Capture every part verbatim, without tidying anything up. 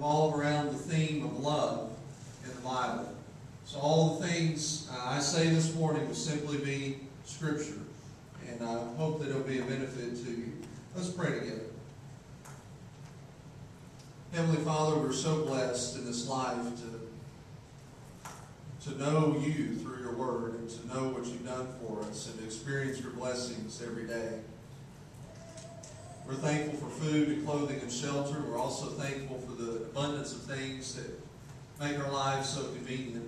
revolve around the theme of love in the Bible. So all the things uh, I say this morning will simply be Scripture. And I hope that it'll be a benefit to you. Let's pray together. Heavenly Father, we're so blessed in this life to, to know you through your word and to know what you've done for us and to experience your blessings every day. We're thankful for food and clothing and shelter. We're also thankful for the abundance of things that make our lives so convenient.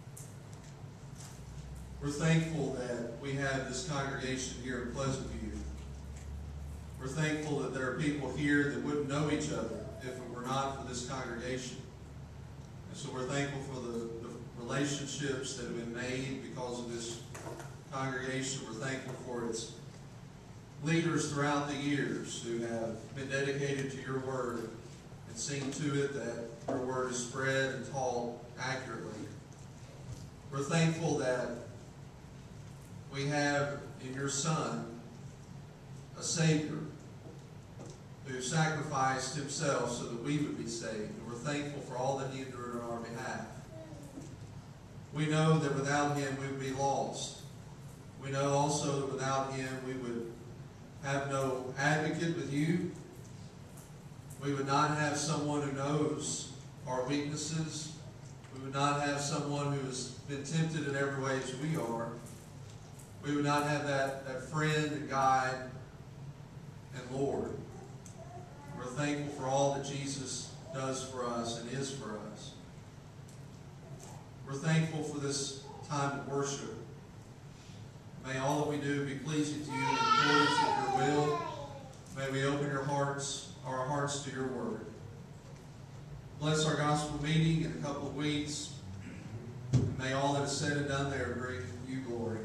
We're thankful that we have this congregation here in Pleasant View. We're thankful that there are people here that wouldn't know each other if it were not for this congregation. And so we're thankful for the, the relationships that have been made because of this congregation. We're thankful for its leaders throughout the years who have been dedicated to your word and seen to it that your word is spread and taught accurately. We're thankful that we have in your Son a Savior who sacrificed himself so that we would be saved. And we're thankful for all that he endured on our behalf. We know that without him we would be lost. We know also that without him we would have no advocate with you. We would not have someone who knows our weaknesses. We would not have someone who has been tempted in every way as we are. We would not have that, that friend and guide and Lord. We're thankful for all that Jesus does for us and is for us. We're thankful for this time of worship. May all that we do be pleasing to you in accordance with your will. May we open your hearts, our hearts to your word. Bless our gospel meeting in a couple of weeks. And may all that is said and done there bring you glory.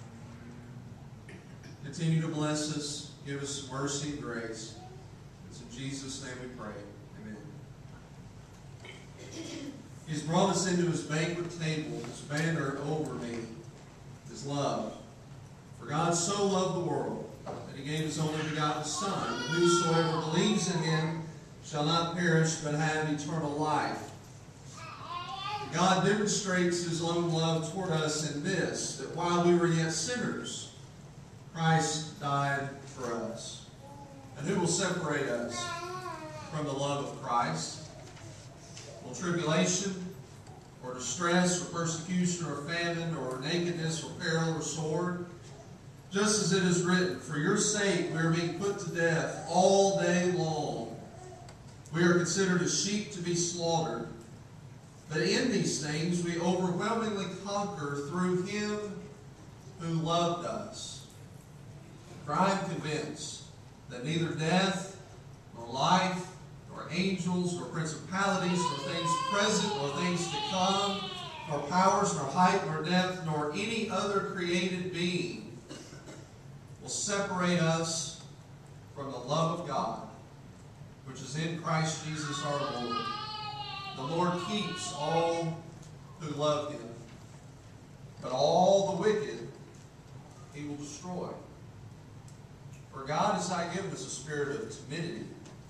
Continue to bless us. Give us some mercy and grace. It's in Jesus' name we pray. Amen. He's brought us into his banquet table. His banner over me is love. For God so loved the world that he gave his only begotten Son, that whosoever believes in him shall not perish but have eternal life. God demonstrates his own love toward us in this, that while we were yet sinners, Christ died for us. And who will separate us from the love of Christ? Will tribulation, or distress, or persecution, or famine, or nakedness, or peril, or sword? Just as it is written, for your sake we are being put to death all day long. We are considered as sheep to be slaughtered. But in these things we overwhelmingly conquer through him who loved us. For I am convinced that neither death, nor life, nor angels, nor principalities, nor things present, nor things to come, nor powers, nor height, nor depth, nor any other created being will separate us from the love of God, which is in Christ Jesus our Lord. The Lord keeps all who love him, but all the wicked he will destroy. For God has not given us a spirit of timidity,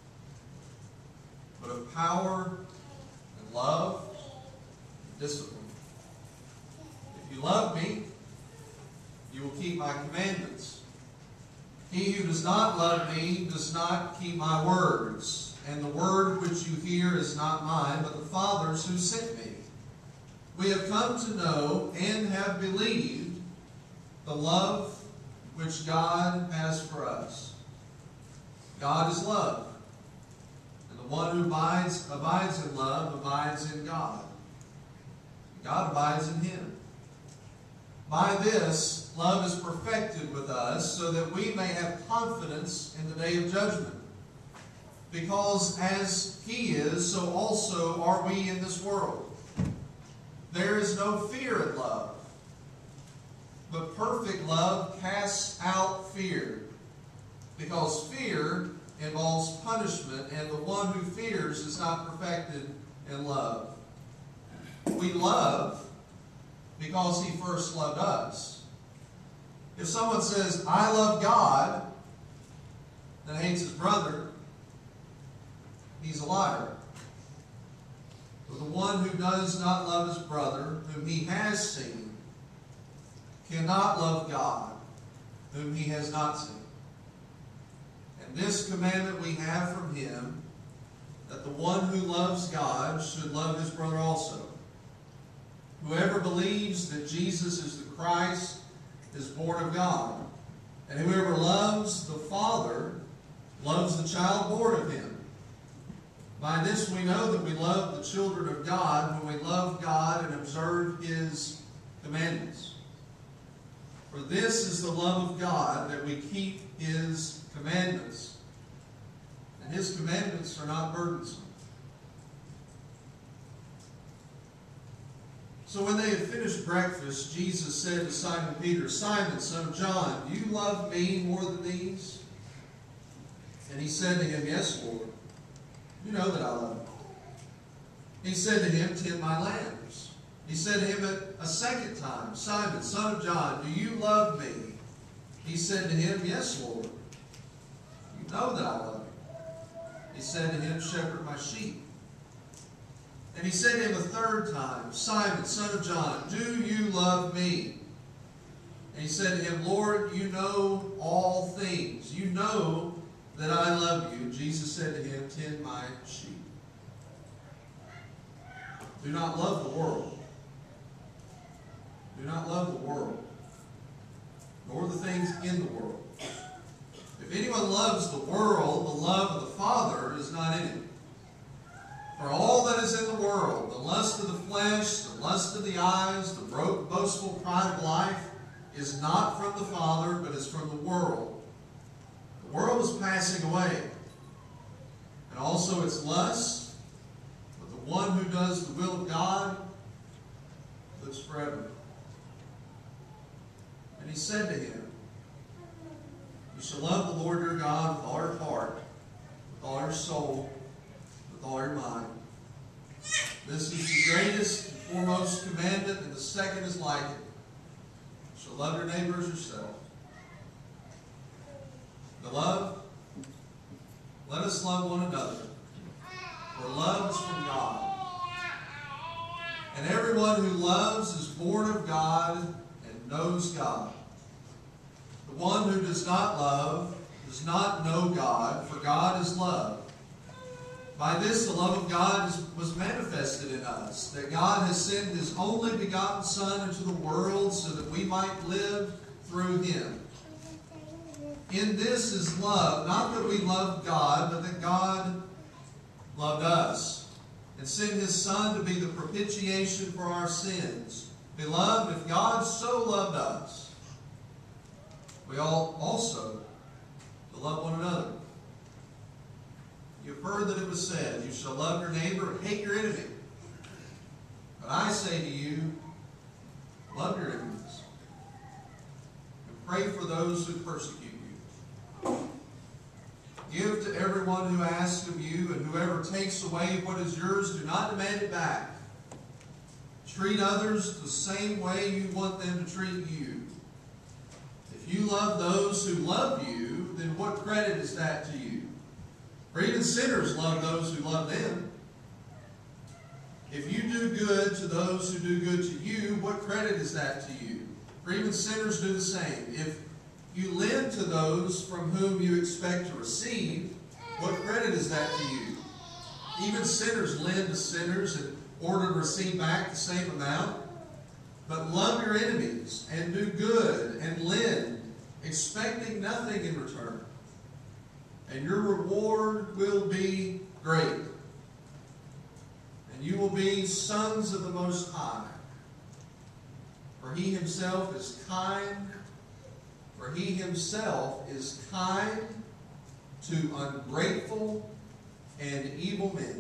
but of power and love and discipline. If you love me, you will keep my commandments. He who does not love me does not keep my words, and the word which you hear is not mine, but the Father's who sent me. We have come to know and have believed the love which God has for us. God is love, and the one who abides, abides in love abides in God. God abides in him. By this, love is perfected with us, so that we may have confidence in the day of judgment. Because as he is, so also are we in this world. There is no fear in love, but perfect love casts out fear, because fear involves punishment, and the one who fears is not perfected in love. We love because he first loved us. If someone says, I love God, then hates his brother, he's a liar. one who does not love his brother, whom he has seen, cannot love God, whom he has not seen. And this commandment we have from him, that the one who loves God should love his brother also. Whoever believes that Jesus is the Christ is born of God, and whoever loves the Father loves the child born of him. By this we know that we love the children of God, when we love God and observe his commandments. For this is the love of God, that we keep his commandments. And his commandments are not burdensome. So when they had finished breakfast, Jesus said to Simon Peter, Simon, son of John, do you love me more than these? And he said to him, Yes, Lord. You know that I love you. He said to him, Tend my lambs. He said to him a, a second time, Simon, son of John, do you love me? He said to him, Yes, Lord. You know that I love you. He said to him, Shepherd my sheep. And he said to him a third time, Simon, son of John, do you love me? And he said to him, Lord, you know all things. You know that I love you. Jesus said to him, Tend my sheep. Do not love the world. Do not love the world, nor the things in the world. If anyone loves the world, the love of the Father is not in him. For all that is in the world, the lust of the flesh, the lust of the eyes, the boastful pride of life, is not from the Father, but is from the world. The world is passing away, and also its lust, but the one who does the will of God lives forever. And he said to him, You shall love the Lord your God with all your heart, with all your soul, with all your mind. This is the greatest and foremost commandment, and the second is like it. You shall love your neighbor as yourself. Beloved, let us love one another, for love is from God. And everyone who loves is born of God and knows God. The one who does not love does not know God, for God is love. By this the love of God is, was manifested in us, that God has sent his only begotten Son into the world so that we might live through him. In this is love, not that we loved God, but that God loved us, and sent his Son to be the propitiation for our sins. Beloved, if God so loved us, we all also to love one another. You've heard that it was said, You shall love your neighbor and hate your enemy. But I say to you, love your enemies, and pray for those who persecute you. Give to everyone who asks of you, and whoever takes away what is yours, do not demand it back. Treat others the same way you want them to treat you. If you love those who love you, then what credit is that to you? For even sinners love those who love them. If you do good to those who do good to you, what credit is that to you? For even sinners do the same. If you lend to those from whom you expect to receive, what credit is that to you? Even sinners lend to sinners in order to receive back the same amount. But love your enemies, and do good, and lend, expecting nothing in return. And your reward will be great. And you will be sons of the Most High. For he himself is kind, for he himself is kind to ungrateful and evil men.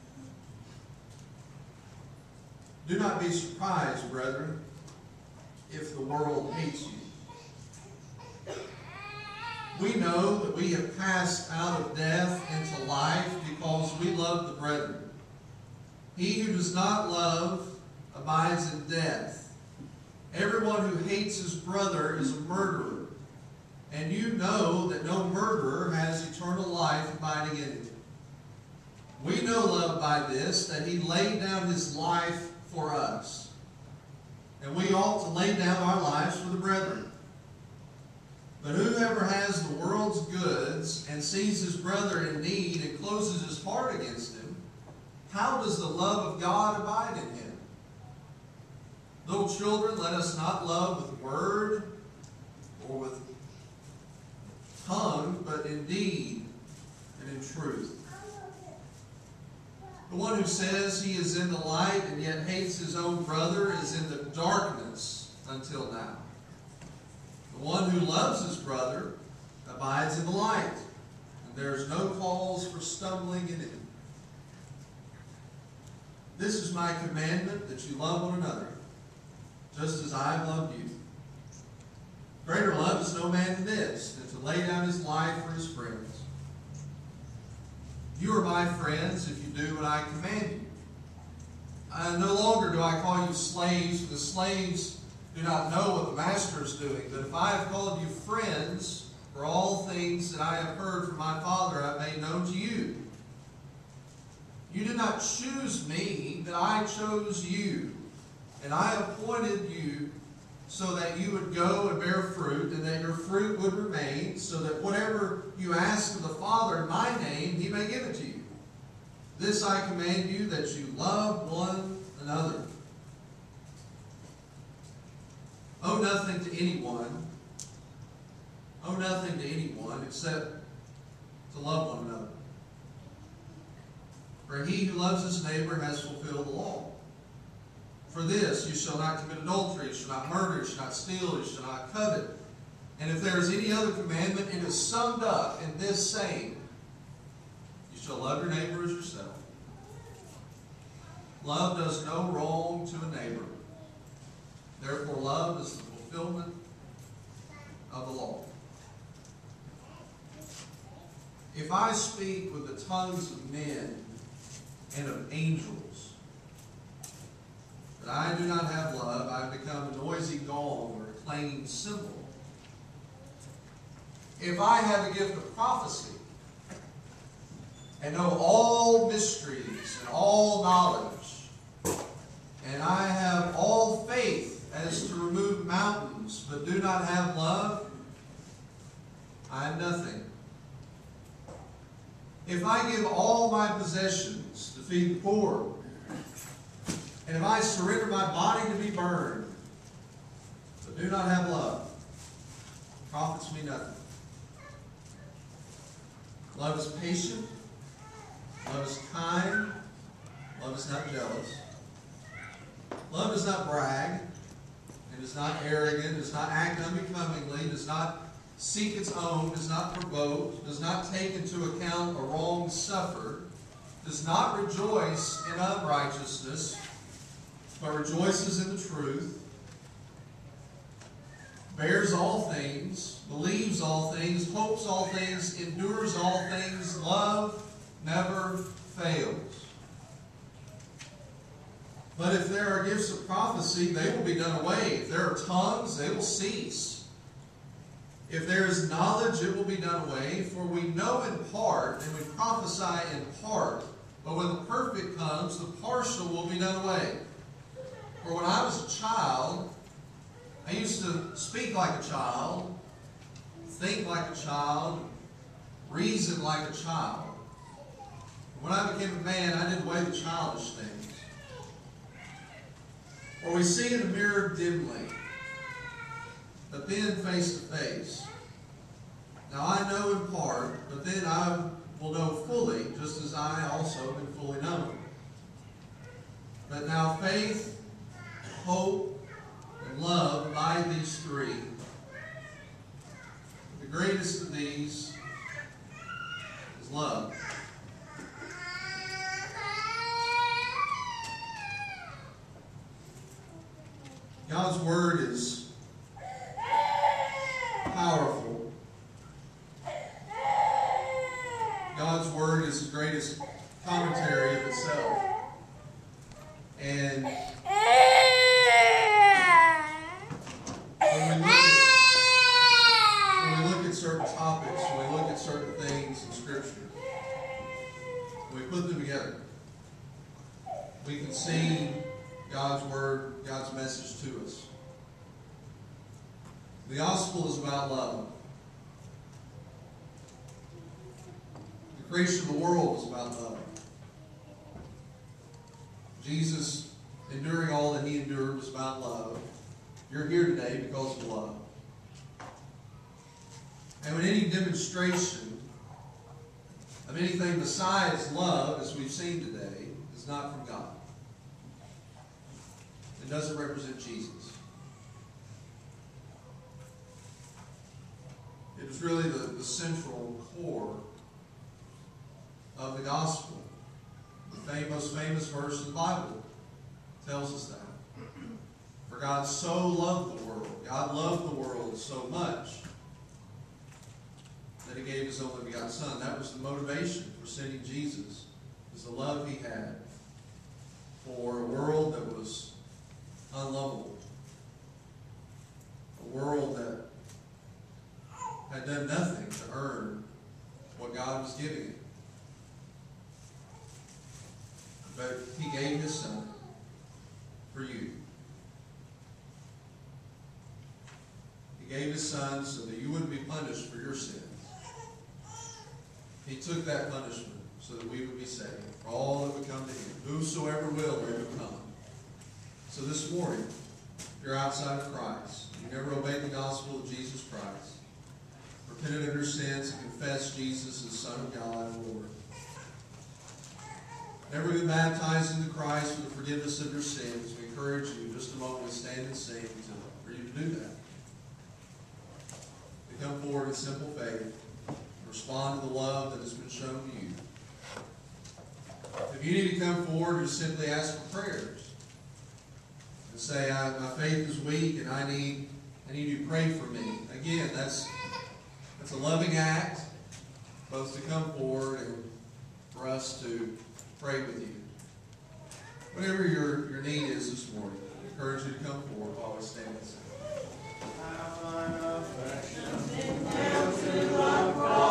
Do not be surprised, brethren, if the world hates you. We know that we have passed out of death into life because we love the brethren. He who does not love abides in death. Everyone who hates his brother is a murderer. And you know that no murderer has eternal life abiding in him. We know love by this, that he laid down his life for us. And we ought to lay down our lives for the brethren. But whoever has the world's goods and sees his brother in need and closes his heart against him, how does the love of God abide in him? Little children, let us not love with word or with tongue, but in deed and in truth. The one who says he is in the light and yet hates his own brother is in the darkness until now. The one who loves his brother abides in the light, and there is no cause for stumbling in him. This is my commandment, that you love one another, just as I have loved you. Greater love is no man than this, than to lay down his life for his friends. You are my friends if you do what I command you. Uh, no longer do I call you slaves, for the slaves do not know what the master is doing. But if I have called you friends, for all things that I have heard from my Father I have made known to you. You did not choose me, but I chose you. And I appointed you so that you would go and bear fruit, and that your fruit would remain, so that whatever you ask of the Father in my name, he may give it to you. This I command you, that you love one another. Owe nothing to anyone. Owe nothing to anyone except to love one another. For he who loves his neighbor has fulfilled the law. For this, you shall not commit adultery, you shall not murder, you shall not steal, you shall not covet. And if there is any other commandment, it is summed up in this saying: you shall love your neighbor as yourself. Love does no wrong to a neighbor. Therefore, love is the fulfillment of the law. If I speak with the tongues of men and of angels, but I do not have love, I have become a noisy gong or a clanging cymbal. If I have a gift of prophecy and know all mysteries and all knowledge, and I have all faith as to remove mountains, but do not have love, I am nothing. If I give all my possessions to feed the poor, and if I surrender my body to be burned, but do not have love, it profits me nothing. Love is patient. Love is kind. Love is not jealous. Love does not brag. It is not arrogant. Does not act unbecomingly. Does not seek its own. Does not provoke. Does not take into account a wrong suffered. Does not rejoice in unrighteousness, but rejoices in the truth, bears all things, believes all things, hopes all things, endures all things. Love never fails. But if there are gifts of prophecy, they will be done away. If there are tongues, they will cease. If there is knowledge, it will be done away. For we know in part, and we prophesy in part. But when the perfect comes, the partial will be done away. For when I was a child, I used to speak like a child, think like a child, reason like a child. When I became a man, I did away the childish things. For we see in a mirror dimly, but then face to face. Now I know in part, but then I will know fully, just as I also am fully known. But now faith, hope, and love abide these three. The greatest of these is love. God's Word is powerful. God's Word is the greatest commentary of itself. And when we look at, when we look at certain topics, when we look at certain things in Scripture, we put them together we can see God's Word, God's message to us. The gospel is about love. The creation of the world is about love. Jesus, enduring all that he endured, was about love. You're here today because of love. And when any demonstration of anything besides love, as we've seen today, is not from God, it doesn't represent Jesus. It is really the, the central core of the gospel. The fam- most famous verse in the Bible tells us that. For God so loved the world, God loved the world so much that he gave his only begotten Son. That was the motivation for sending Jesus, was the love he had for a world that was unlovable, a world that had done nothing to earn what God was giving it. But he gave his Son for you. He gave his Son so that you wouldn't be punished for your sins. He took that punishment so that we would be saved, for all that would come to him. Whosoever will, they would come. So this morning, if you're outside of Christ, you never obeyed the gospel of Jesus Christ, repented of your sins, and confessed Jesus as Son of God and Lord, never been baptized into Christ for the forgiveness of your sins, we encourage you in just a moment to stand and sing to, for you to do that. To come forward in simple faith, respond to the love that has been shown to you. If you need to come forward and simply ask for prayers and say, I, my faith is weak and I need, I need you to pray for me. Again, that's, that's a loving act, both to come forward and for us to pray with you. Whatever your, your need is this morning, I encourage you to come forward while we stand and sing.